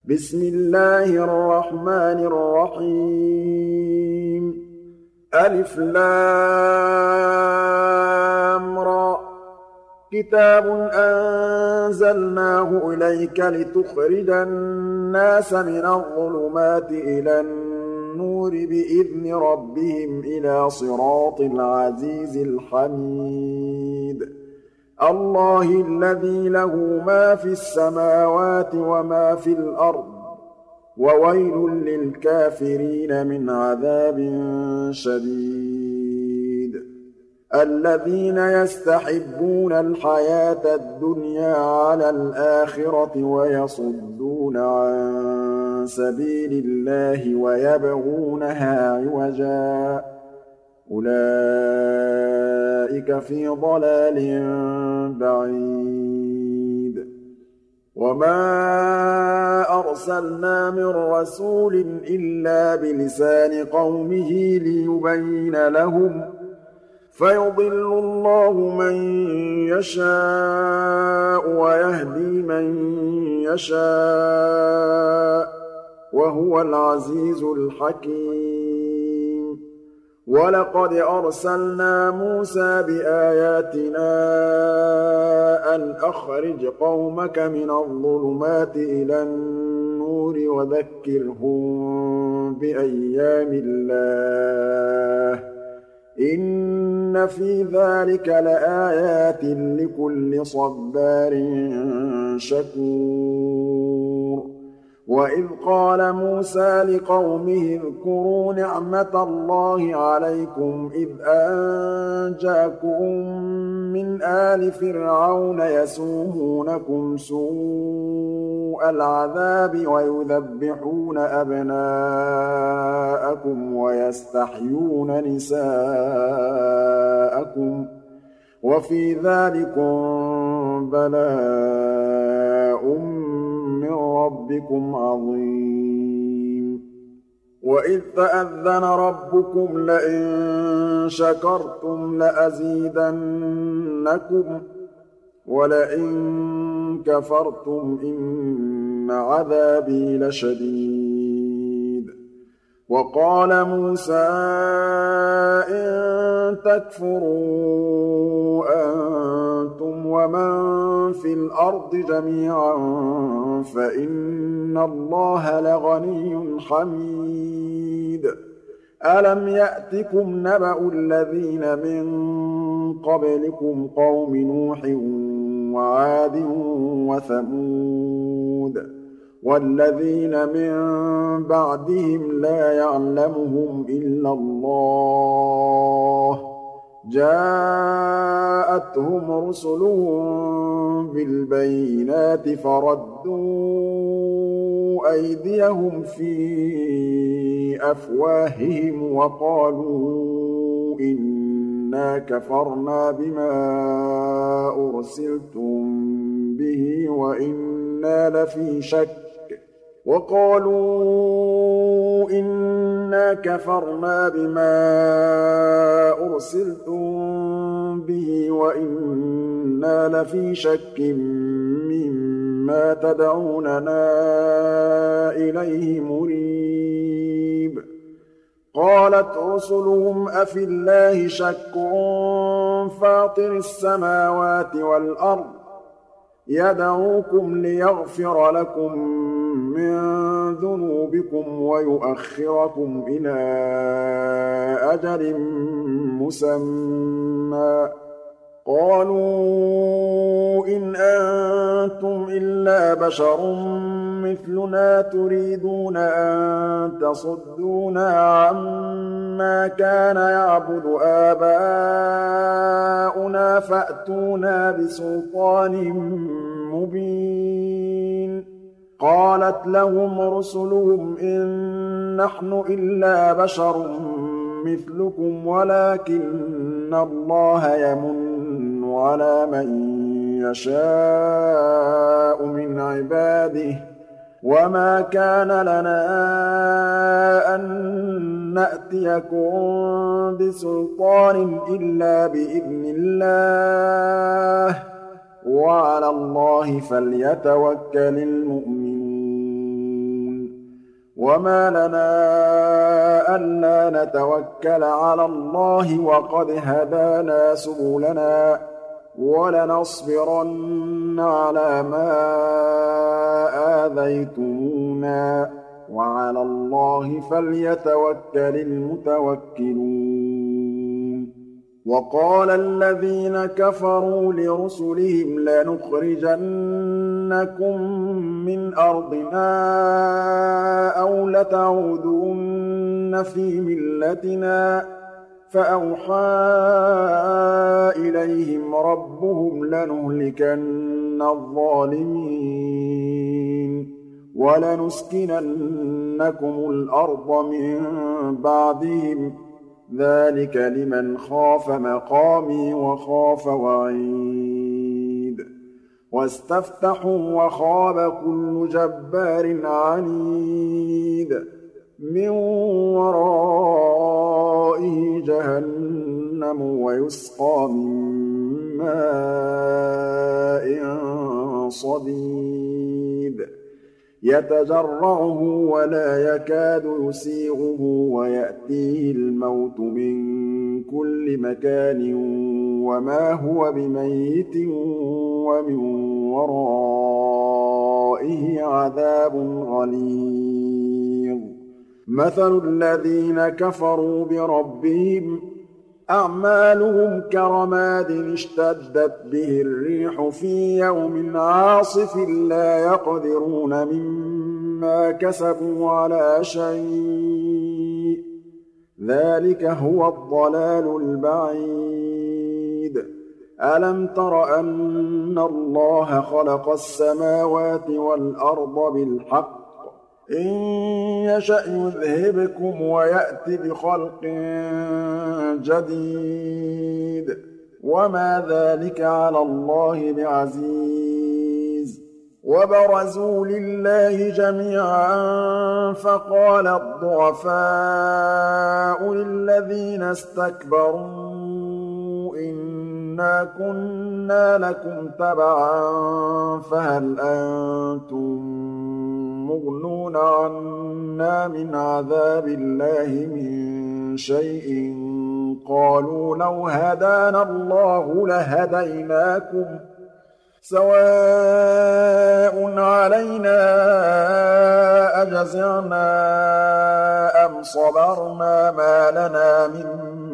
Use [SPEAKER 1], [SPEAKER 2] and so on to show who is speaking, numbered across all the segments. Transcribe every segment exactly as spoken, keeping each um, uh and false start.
[SPEAKER 1] بسم الله الرحمن الرحيم ألف لام را كتاب أنزلناه إليك لتخرج الناس من الظلمات إلى النور بإذن ربهم إلى صراط العزيز الحميد الله الذي له ما في السماوات وما في الأرض وويل للكافرين من عذاب شديد الذين يستحبون الحياة الدنيا على الآخرة ويصدون عن سبيل الله ويبغونها عوجا أولئك في ضلال بعيد وما أرسلنا من رسول إلا بلسان قومه ليبين لهم فيضل الله من يشاء ويهدي من يشاء وهو العزيز الحكيم وَلَقَدْ أَرْسَلْنَا مُوسَىٰ بِآيَاتِنَا أَنْ أَخْرِجْ قَوْمَكَ مِنَ الظُّلُمَاتِ إِلَى النُّورِ وَذَكِّرْهُم بِأَيَّامِ اللَّهِ ۚ إِنَّ فِي ذَٰلِكَ لَآيَاتٍ لِّكُلِّ صَبَّارٍ شَكُورٍ وَإِذْ قَالَ مُوسَىٰ لِقَوْمِهِ اذْكُرُوا نِعْمَةَ اللَّهِ عَلَيْكُمْ إِذْ أَنجَاكُم مِّنْ آلِ فِرْعَوْنَ يَسُومُونَكُمْ سُوءَ الْعَذَابِ وَيُذَبِّحُونَ أَبْنَاءَكُمْ وَيَسْتَحْيُونَ نِسَاءَكُمْ ۚ وَفِي ذَٰلِكُم بَلَاءٌ مِّن رَّبِّكُمْ عَظِيمٌ وَإِذْ تَأَذَّنَ رَبُّكُمْ لَئِن شَكَرْتُمْ لَأَزِيدَنَّكُمْ وَلَئِن كَفَرْتُمْ إِنَّ عَذَابِي لَشَدِيدٌ وَقَالَ مُوسَىٰ إِن تَكْفُرُوا أَنتُمْ وَمَن فِي الْأَرْضِ جَمِيعًا فَإِنَّ اللَّهَ لَغَنِيٌّ حَمِيدٌ أَلَمْ يَأْتِكُمْ نَبَأُ الَّذِينَ مِن قَبْلِكُمْ قَوْمِ نُوحٍ وَعَادٍ وَثَمُودَ وَالَّذِينَ مِن بَعْدِهِمْ لَا يَعْلَمُهُمْ إِلَّا اللَّهُ ۚ جَاءَتْهُمْ رُسُلُهُم بِالْبَيِّنَاتِ فَرَدُّوا أَيْدِيَهُمْ فِي أَفْوَاهِهِمْ وَقَالُوا إِنَّا كَفَرْنَا بِمَا أُرْسِلْتُم بِهِ وَإِنَّا لَفِي شَكٍّ وَقَالُوا إِنَّا كَفَرْنَا بِمَا أُرْسِلْتُم بِهِ وَإِنَّا لَفِي شَكٍّ مِّمَّا تَدْعُونَنَا إِلَيْهِ مُرِيبٍ قَالَتْ رُسُلُهُمْ أَفِي اللَّهِ شَكٌّ فَاطِرِ السَّمَاوَاتِ وَالْأَرْضِ يَدْعُوكُمْ لِيَغْفِرَ لَكُم مِّن ذُنُوبِكُمْ وَيُؤَخِّرَكُمْ إِلَىٰ أَجَلٍ مُّسَمًّى ۚ قَالُوا إِنْ أَنتُمْ إِلَّا بَشَرٌ مِّثْلُنَا تُرِيدُونَ أَن تَصُدُّونَا عَمَّا كَانَ يَعْبُدُ آبَاؤُنَا فَأْتُونَا بِسُلْطَانٍ مُّبِينٍ قَالَتْ لَهُمْ رُسُلُهُمْ إِن نَّحْنُ إِلَّا بَشَرٌ مِّثْلُكُمْ وَلَٰكِنَّ اللَّهَ يَمُنُّ عَلَىٰ مَن يَشَاءُ مِنْ عِبَادِهِ ۖ وَمَا كَانَ لَنَا أَن نَّأْتِيَكُم بِسُلْطَانٍ إِلَّا بِإِذْنِ اللَّهِ ۚ وَعَلَى اللَّهِ فَلْيَتَوَكَّلِ الْمُؤْمِنُونَ وَمَا لَنَا أَلَّا نَتَوَكَّلَ عَلَى اللَّهِ وَقَدْ هَدَانَا سُبُلَنَا وَلَنَصْبِرَنَّ عَلَىٰ مَا آذَيْتُمُونَا ۚ وَعَلَى اللَّهِ فَلْيَتَوَكَّلِ الْمُتَوَكِّلُونَ وَقَالَ الَّذِينَ كَفَرُوا لِرُسُلِهِمْ لَنُخْرِجَنَّكُم مِّنْ أَرْضِنَا أَوْ لَتَعُودُنَّ فِي مِلَّتِنَا ۖ فَأَوْحَىٰ إِلَيْهِمْ رَبُّهُمْ لَنُهْلِكَنَّ الظَّالِمِينَ وَلَنُسْكِنَنَّكُمُ الْأَرْضَ مِن بَعْدِهِمْ ۚ ذَٰلِكَ لِمَنْ خَافَ مَقَامِي وَخَافَ وَعِيدِ وَاسْتَفْتَحُوا وَخَابَ كُلُّ جَبَّارٍ عَنِيدٍ مِّن وَرَائِهِ جَهَنَّمُ وَيُسْقَىٰ مِن مَّاءٍ صَدِيدٍ يَتَجَرَّعُهُ وَلَا يَكَادُ يُسِيغُهُ وَيَأْتِيهِ الْمَوْتُ مِن كُلِّ مَكَانٍ وَمَا هُوَ بِمَيِّتٍ وَمِن وَرَائِهِ عَذَابٌ غَلِيظٌ مَّثَلُ الَّذِينَ كَفَرُوا بِرَبِّهِمْ أَعْمَالُهُمْ كَرَمَادٍ اشْتَدَّتْ بِهِ الرِّيحُ فِي يَوْمٍ عَاصِفٍ لَّا يَقْدِرُونَ مِمَّا كَسَبُوا عَلَىٰ شَيْءٍ ۚ ذَٰلِكَ هُوَ الضَّلَالُ الْبَعِيدُ أَلَمْ تَرَ أَنَّ اللَّهَ خَلَقَ السَّمَاوَاتِ وَالْأَرْضَ بِالْحَقِّ ۚ إِن يَشَأْ يُذْهِبْكُمْ وَيَأْتِ بِخَلْقٍ جَدِيدٍ ۚ وَمَا ذَٰلِكَ عَلَى اللَّهِ بِعَزِيزٍ وَبَرَزُوا لِلَّهِ جَمِيعًا فَقَالَ الضُّعَفَاءُ لِلَّذِينَ اسْتَكْبَرُوا إِنَّا كُنَّا لَكُمْ تَبَعًا فَهَلْ أَنتُم مُّغْنُونَ عَنَّا مِنْ عَذَابِ اللَّهِ مِن شَيْءٍ قَالُوا لَوْ هَدَانَا اللَّهُ لَهَدَيْنَاكُمْ ۖ سَوَاءٌ عَلَيْنَا أَجَزِعْنَا أَمْ صَبَرْنَا مَا لَنَا مِن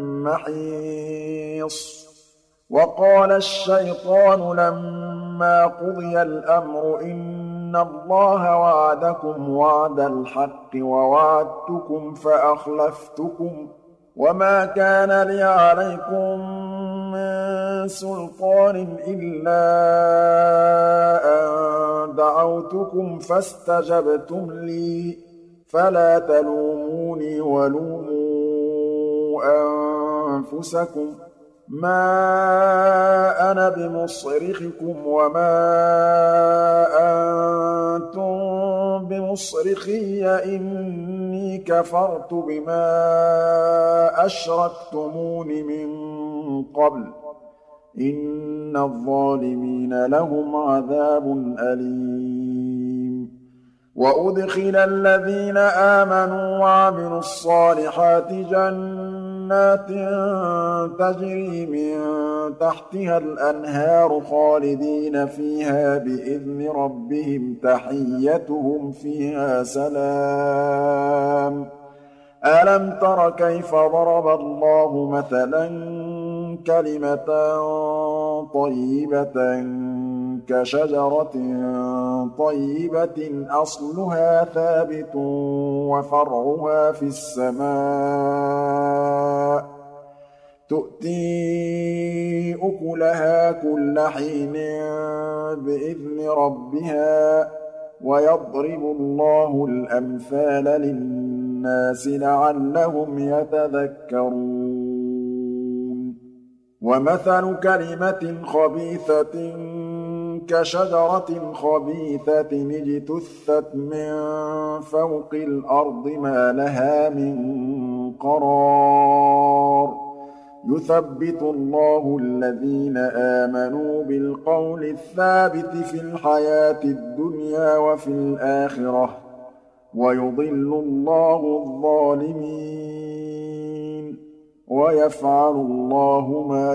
[SPEAKER 1] مَّحِيصٍ وَقَالَ الشَّيْطَانُ لَمَّا قُضِيَ الْأَمْرُ إِنَّ اللَّهَ وَعَدَكُمْ وَعْدَ الْحَقِّ وَوَعَدتُّكُمْ فَأَخْلَفْتُكُمْ ۖ وَمَا كَانَ لِيَ عَلَيْكُم مِّن سُلْطَانٍ إِلَّا أَن دَعَوْتُكُمْ فَاسْتَجَبْتُمْ لِي ۖ فَلَا تَلُومُونِي وَلُومُوا أَنفُسَكُم ۖ مَّا أَنَا بِمُصْرِخِكُمْ وَمَا أَنتُم بِمُصْرِخِيَّ ۖ إِنِّي كَفَرْتُ بِمَا أَشْرَكْتُمُونِ مِن قَبْلُ ۗ إِنَّ الظَّالِمِينَ لَهُمْ عَذَابٌ أَلِيمٌ وَأُدْخِلَ الَّذِينَ آمَنُوا وَعَمِلُوا الصَّالِحَاتِ جَنَّاتٍ تَجْرِي مِن تَحْتِهَا الْأَنْهَارُ خَالِدِينَ فِيهَا بِإِذْنِ رَبِّهِمْ تَحِيَّتُهُمْ فِيهَا سَلَامٌ أَلَمْ تَرَ كَيْفَ ضَرَبَ اللَّهُ مَثَلًا كَلِمَةً طَيِّبَةً كَشَجَرَةٍ طَيِّبَةٍ أَصْلُهَا ثَابِتٌ وَفَرْعُهَا فِي السَّمَاءِ تُؤْتِي أُكُلَهَا كُلَّ حِينٍ بِإِذْنِ رَبِّهَا ۗ وَيَضْرِبُ اللَّهُ الْأَمْثَالَ لِلنَّاسِ لَعَلَّهُمْ يَتَذَكَّرُونَ وَمَثَلُ كَلِمَةٍ خَبِيثَةٍ كَشَجَرَةٍ خَبِيثَةٍ اجْتُثَّتْ مِن فَوْقِ الْأَرْضِ مَا لَهَا مِن قَرَارٍ يُثَبِّتُ اللَّهُ الَّذِينَ آمَنُوا بِالْقَوْلِ الثَّابِتِ فِي الْحَيَاةِ الدُّنْيَا وَفِي الْآخِرَةِ ۖ وَيُضِلُّ اللَّهُ الظَّالِمِينَ وَيَفْعَلُ اللَّهُ مَا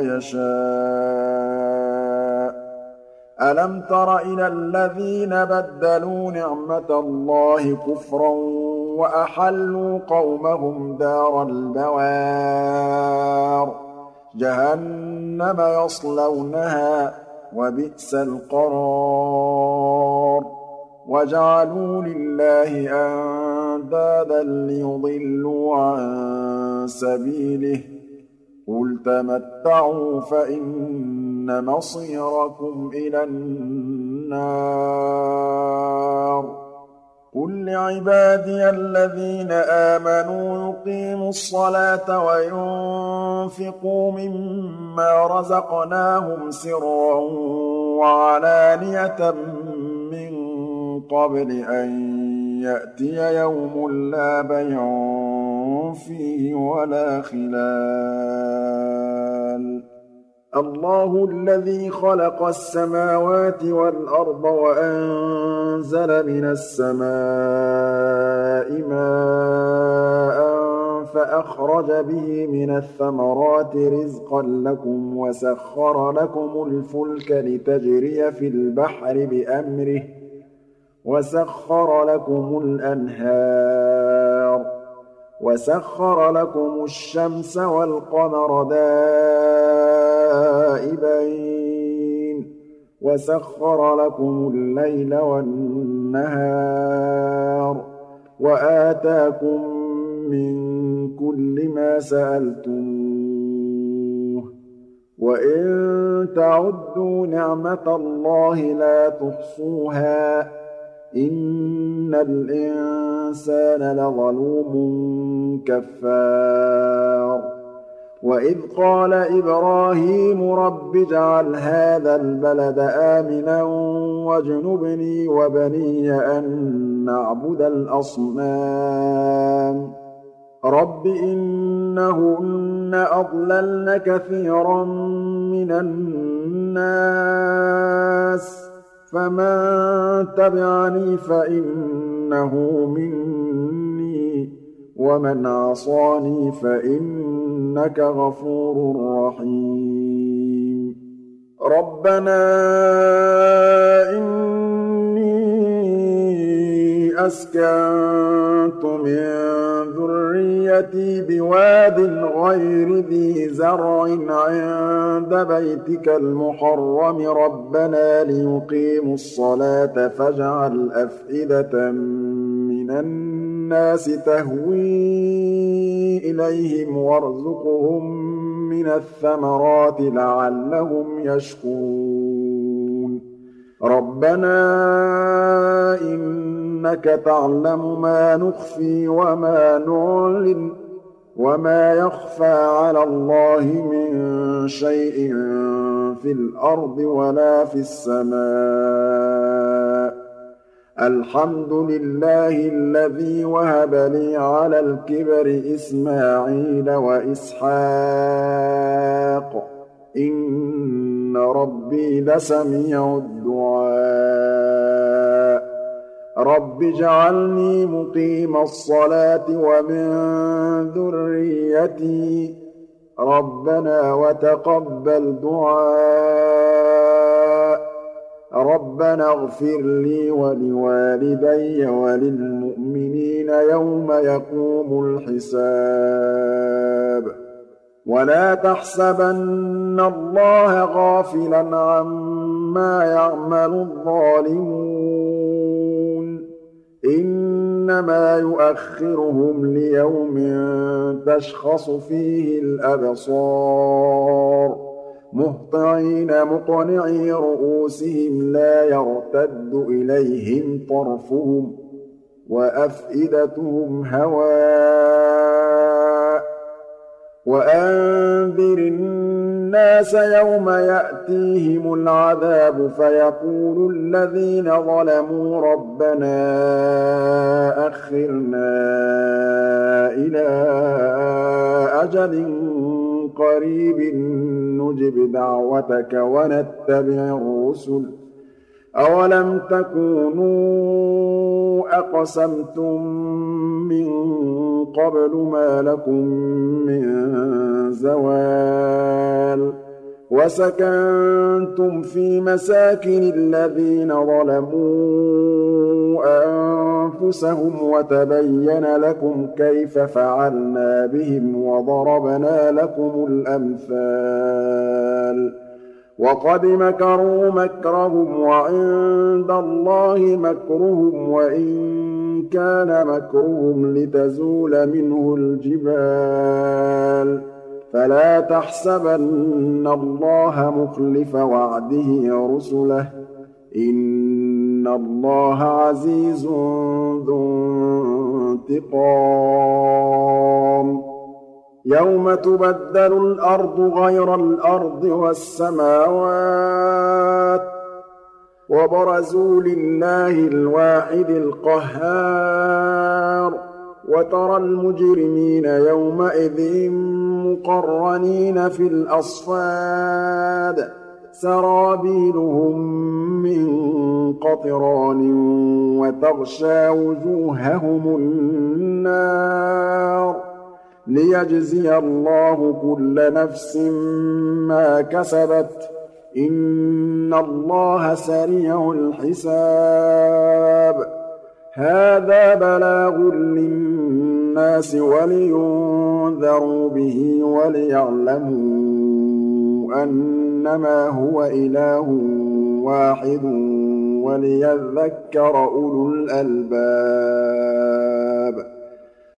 [SPEAKER 1] يَشَاءُ أَلَمْ تَرَ إِلَى الَّذِينَ بَدَّلُوا نِعْمَةَ اللَّهِ كُفْرًا وَأَحَلُّوا قَوْمَهُمْ دَارَ الْبَوَارِ جَهَنَّمَ يَصْلَوْنَهَا ۖ وَبِئْسَ الْقَرَارُ وَجَعَلُوا لِلَّهِ أَندَادًا لِّيُضِلُّوا عَن سَبِيلِهِ ۗ قُلْ تَمَتَّعُوا فَإِنَّ مَصِيرَكُمْ إِلَى النَّارِ قُل لِّعِبَادِيَ الَّذِينَ آمَنُوا يُقِيمُوا الصَّلَاةَ وَيُنفِقُوا مِمَّا رَزَقْنَاهُمْ سِرًّا وَعَلَانِيَةً مِّن قَبْلِ أَن يَأْتِيَ يَوْمٌ لَّا بَيْعٌ فِيهِ وَلَا خِلَالٌ اللَّهُ الَّذِي خَلَقَ السَّمَاوَاتِ وَالْأَرْضَ وَأَنزَلَ مِنَ السَّمَاءِ مَاءً فَأَخْرَجَ بِهِ مِنَ الثَّمَرَاتِ رِزْقًا لَّكُمْ وَسَخَّرَ لَكُمُ الْفُلْكَ لِتَجْرِيَ فِي الْبَحْرِ بِأَمْرِهِ وَسَخَّرَ لَكُمُ الْأَنْهَارَ وَسَخَّرَ لَكُمُ الشَّمْسَ وَالْقَمَرَ دَائِبَيْنِ وَسَخَّرَ لَكُمُ اللَّيْلَ وَالنَّهَارَ وَآتَاكُم مِّن كُلِّ مَا سَأَلْتُمُوهُ ۚ وَإِن تَعُدُّوا نِعْمَةَ اللَّهِ لَا تُحْصُوهَا ۗ إِنَّ الْإِنسَانَ لَظَلُومٌ كَفَّارٌ وَإِذْ قَالَ إِبْرَاهِيمُ رَبِّ اجْعَلْ هَٰذَا الْبَلَدَ آمِنًا وَاجْنُبْنِي وَبَنِيَّ أَن نَّعْبُدَ الْأَصْنَامَ رَبِّ إِنَّهُنَّ أَضْلَلْنَ كَثِيرًا مِّنَ النَّاسِ فَمَن تَبِعَنِي فَإِنَّهُ مِنِّي وَمَنْ عَصَانِي فَإِنَّكَ غَفُورٌ رَّحِيمٌ رَبَّنَا إِنِّي أَسْكَنتُ مِن ذُرِّيَّتِي بِوَادٍ غَيْرِ ذِي زَرْعٍ عِندَ بَيْتِكَ الْمُحَرَّمِ رَبَّنَا لِيُقِيمُوا الصَّلَاةَ فَاجْعَلْ أَفْئِدَةً مِّنَ النَّاسِ تَهْوِي إِلَيْهِمْ وَارْزُقْهُم مِّنَ الثَّمَرَاتِ لَعَلَّهُمْ يَشْكُرُونَ رَبَّنَا إِنَّكَ تَعْلَمُ مَا نُخْفِي وَمَا نُعْلِنُ وَمَا يَخْفَىٰ عَلَى اللَّهِ مِن شَيْءٍ فِي الْأَرْضِ وَلَا فِي السَّمَاءِ الْحَمْدُ لِلَّهِ الَّذِي وَهَبَ لِي عَلَى الْكِبَرِ إِسْمَاعِيلَ وَإِسْحَاقَ إِنَّ رَبِّي لَسَمِيعُ الدُّعَاءِ رَبِّ اجْعَلْنِي مُقِيمَ الصَّلَاةِ وَمِن ذُرِّيَّتِي رَبَّنَا وَتَقَبَّلْ دُعَاءِ رَبَّنَا اغْفِرْ لِي وَلِوَالِدَيَّ وَلِلْمُؤْمِنِينَ يَوْمَ يَقُومُ الْحِسَابُ وَلَا تَحْسَبَنَّ اللَّهَ غَافِلًا عَمَّا يَعْمَلُ الظَّالِمُونَ إِنَّمَا يُؤَخِّرُهُمْ لِيَوْمٍ تَشْخَصُ فِيهِ الْأَبْصَارُ مُهْطِعِينَ مُقْنِعِي رُءُوسِهِمْ لَا يَرْتَدُّ إِلَيْهِمْ طَرْفُهُمْ وَأَفْئِدَتُهُمْ هَوَاءٌ وَأَنذِرِ النَّاسَ يَوْمَ يَأْتِيهِمُ الْعَذَابُ فَيَقُولُ الَّذِينَ ظَلَمُوا رَبَّنَا أَخِّرْنَا إِلَىٰ أَجَلٍ قَرِيبٍ نُّجِبْ دَعْوَتَكَ وَنَتَّبِعِ الرُّسُلَ أَوَلَمْ تَكُونُوا أَقْسَمْتُم مِّن قَبْلُ مَا لَكُم مِّن زَوَالٍ وَسَكَنتُمْ فِي مَسَاكِنِ الَّذِينَ ظَلَمُوا أَنفُسَهُمْ وَتَبَيَّنَ لَكُمْ كَيْفَ فَعَلْنَا بِهِمْ وَضَرَبْنَا لَكُمُ الْأَمْثَالَ وَقَدْ مَكَرُوا مَكْرَهُمْ وَعِندَ اللَّهِ مَكْرُهُمْ وَإِن كَانَ مَكْرُهُمْ لِتَزُولَ مِنْهُ الْجِبَالُ فَلَا تَحْسَبَنَّ اللَّهَ مُخْلِفَ وَعْدِهِ رُسُلَهُ ۗ إِنَّ اللَّهَ عَزِيزٌ ذُو انتِقَامٍ يَوْمَ تُبَدَّلُ الْأَرْضُ غَيْرَ الْأَرْضِ وَالسَّمَاوَاتُ ۖ وَبَرَزُوا لِلَّهِ الْوَاحِدِ الْقَهَّارِ وَتَرَى الْمُجْرِمِينَ يَوْمَئِذٍ مُّقَرَّنِينَ فِي الْأَصْفَادِ سَرَابِيلُهُم مِّن قَطِرَانٍ وَتَغْشَىٰ وُجُوهَهُمُ النَّارُ لِيَجْزِيَ اللَّهُ كُلَّ نَفْسٍ مَّا كَسَبَتْ ۚ إِنَّ اللَّهَ سَرِيعُ الْحِسَابِ هَٰذَا بَلَاغٌ لِّلنَّاسِ وَلِيُنذَرُوا بِهِ وَلِيَعْلَمُوا أَنَّمَا هُوَ إِلَٰهٌ وَاحِدٌ وَلِيَذَّكَّرَ أُولُو الْأَلْبَابِ